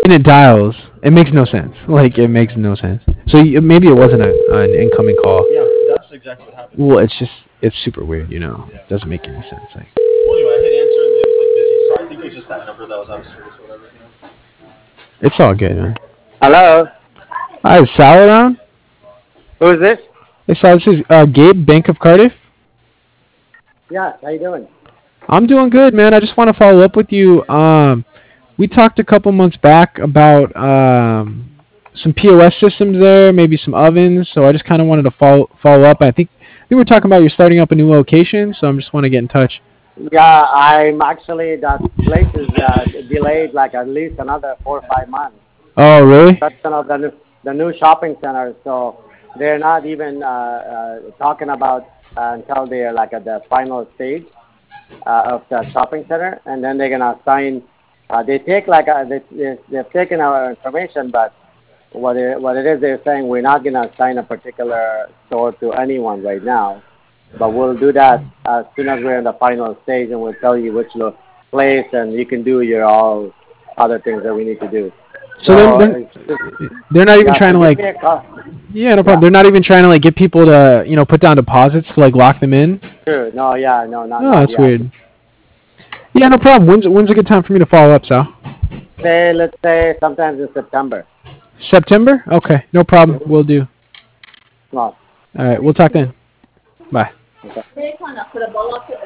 and it dials. It makes no sense. Like it makes no sense. So maybe it wasn't an incoming call. Yeah, that's exactly what happened. Well, it's super weird. Yeah. It doesn't make any sense. Like Well, anyway, I hit answer and it was like busy, so I think it was just that number that was out of service or whatever. it's all good, man. Hello. Hi, is Sal around? Who's this? Hey, Sal, this is Gabe, Bank of Cardiff. Yeah, how you doing? I'm doing good, man. I just want to follow up with you. We talked a couple months back about some POS systems there, maybe some ovens. So I just kind of wanted to follow up. I think we were talking about you're starting up a new location, so I just want to get in touch. Yeah, I'm actually that place is delayed like at least another 4 or 5 months. Oh, really? That's the new shopping center. So they're not even talking about until they're like at the final stage of the shopping center, and then they're gonna assign. They take like they've taken our information, but what it is they're saying we're not gonna assign a particular store to anyone right now, but we'll do that as soon as we're in the final stage, and we'll tell you which place, and you can do your all other things that we need to do. So So they're not even yeah, trying so to give like. me a call. Yeah, no Yeah, problem. They're not even trying to like get people to put down deposits to like lock them in. sure. No, yeah, no, Oh, not that's yet. weird. Yeah, no problem. When's a good time for me to follow up, Sal? Let's say sometimes in September. September? Okay, no problem. We'll do. No, All right, we'll talk then. Bye. okay.